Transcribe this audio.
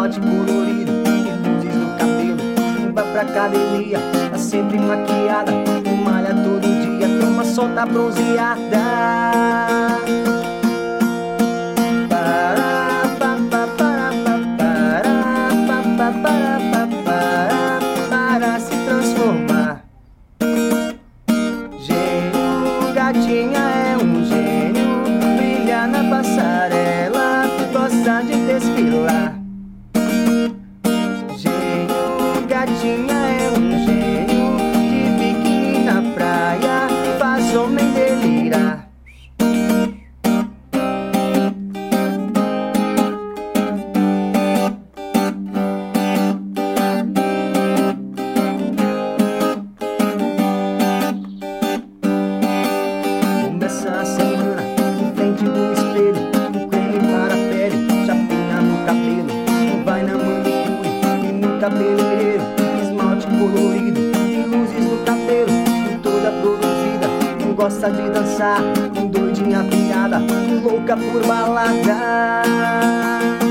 esmalte colorido e luzes no cabelo. Vai pra academia, tá sempre maquiada, malha todo dia, toma sol, tá bronzeada. Para se transformar. Gênio, gatinha é um gênio, brilha na passarela, gosta de desfilar. Gênio, gatinha é um gênio, de biquíni na praia, faz homem delirar. Começa a semana em frente do espelho, um creme para a pele, chapinha no cabelo, vai na manicure e no cabeleireiro, esmalte colorido e luzes no cabelo, toda produzida, gosta de dançar, doidinha pirada, louca por balada.